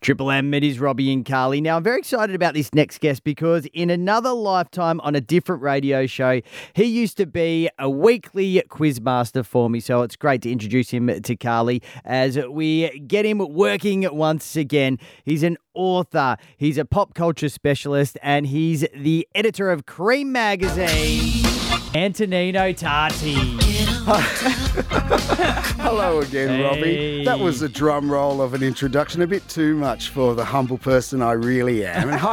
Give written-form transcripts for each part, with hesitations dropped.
Triple M, it is Robbie and Carly. Now, I'm very excited about this next guest because in another lifetime on a different radio show, he used to be a weekly quiz master for me. So it's great to introduce him to Carly as we get him working once again. He's an author, he's a pop culture specialist, and he's the editor of Cream Magazine, Antonino Tati. Hello again, Robbie. That was a drum roll of an introduction, a bit too much for the humble person I really am. And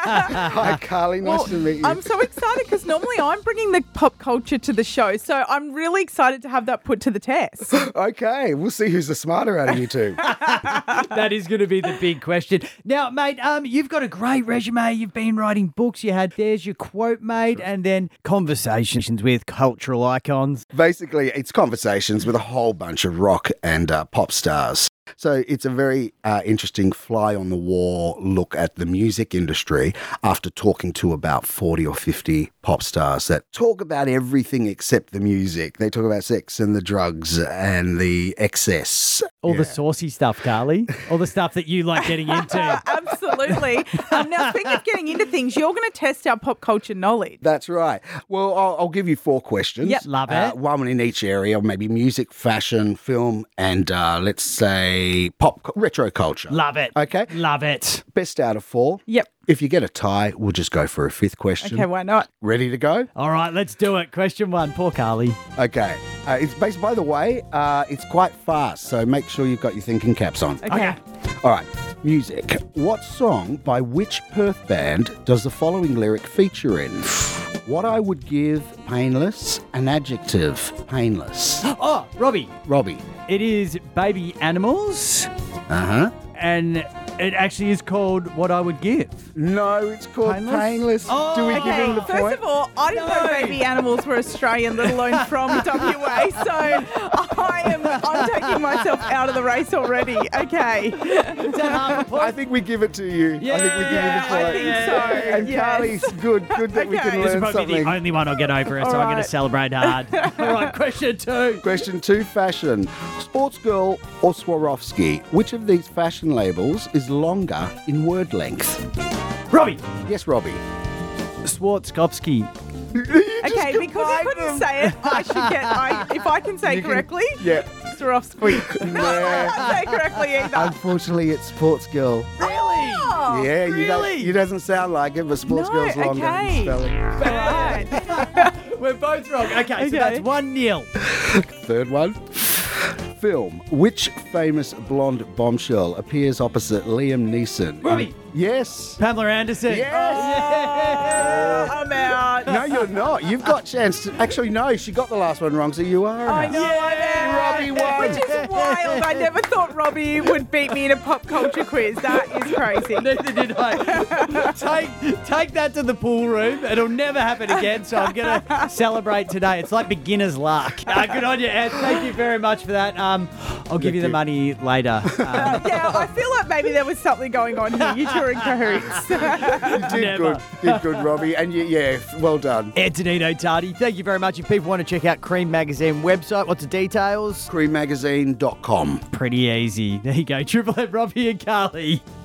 hi Carly, nice to meet you. I'm so excited because normally I'm bringing the pop culture to the show, so I'm really excited to have that put to the test. Okay, we'll see who's the smarter out of you two. That is going to be the big question. Now, mate, you've got a great resume. You've been writing books. You had There's Your Quote, mate, and then conversations with cultural icons. Basically, it's conversations with a whole bunch of rock and pop stars. So it's a very interesting fly-on-the-wall look at the music industry after talking to about 40 or 50 pop stars that talk about everything except the music. They talk about sex and the drugs and the excess. All the saucy stuff, Carly. All the stuff that you like getting into. Absolutely. Now, speaking of getting into things, you're going to test our pop culture knowledge. That's right. Well, I'll give you 4 questions. Yep. Love it. One in each area, maybe music, fashion, film, and let's say retro culture. Love it. Okay. Love it. Best out of 4. Yep. If you get a tie, we'll just go for a 5th question. Okay, why not? Ready to go? All right, let's do it. Question 1. Poor Carly. Okay. It's based, by the way, it's quite fast, so make sure you've got your thinking caps on. Okay. All right. Music. What song by which Perth band does the following lyric feature in? What I would give painless, an adjective, painless. Oh, Robbie. Robbie. It is Baby Animals, Uh-huh. and it actually is called What I Would Give. No, it's called Painless? painless. Oh, Do we give Okay, him the first point? of all, I didn't know baby animals were Australian, let alone from WA, so I'm taking myself out of the race already. Okay. Is that half a point? I think we give it to you. Yeah, I think we give yeah, you the point. I think so. And Yes. Carly's good that we Okay. can This is learn probably something. the only one I'll get over it, so All I'm going to right. celebrate hard. All right, question 2. Question 2, fashion. Sports Girl or Swarovski? Which of these fashion labels is longer in word length? Robbie. Yes, Robbie. Swarovski. Okay, because I couldn't say it, I should get, if I can say You can- correctly, Yeah. Swarovski. No, I can't say correctly either. Unfortunately, it's Sports Girl. Really? Oh, Yeah, really? it doesn't sound like it, but Sports No, Girl's longer okay. in spelling. Right. We're both wrong. Okay, so Okay. that's 1-0. 3rd one. Film. Which famous blonde bombshell appears opposite Liam Neeson? Robbie. Yes. Pamela Anderson. Yes. Yeah. I'm out. No, you're not. You've got chance to... Actually, no, she got the last one wrong, so you are I out. know, I'm out. Robbie won. Which is wild. I never thought Robbie would beat me in a pop culture quiz. That is crazy. Neither did I. Take that to the pool room. It'll never happen again, so I'm going to celebrate today. It's like beginner's luck. Good on you, Ed. Thank you very much for that. I'll give you the money later. Yeah, I feel like maybe there was something going on here. You two are in cahoots. You did Never. good. Did good, Robbie. And yeah, well done. Antonino Tati, thank you very much. If people want to check out Cream Magazine website, what's the details? Creammagazine.com. Pretty easy. There you go. Triple M, Robbie and Carly.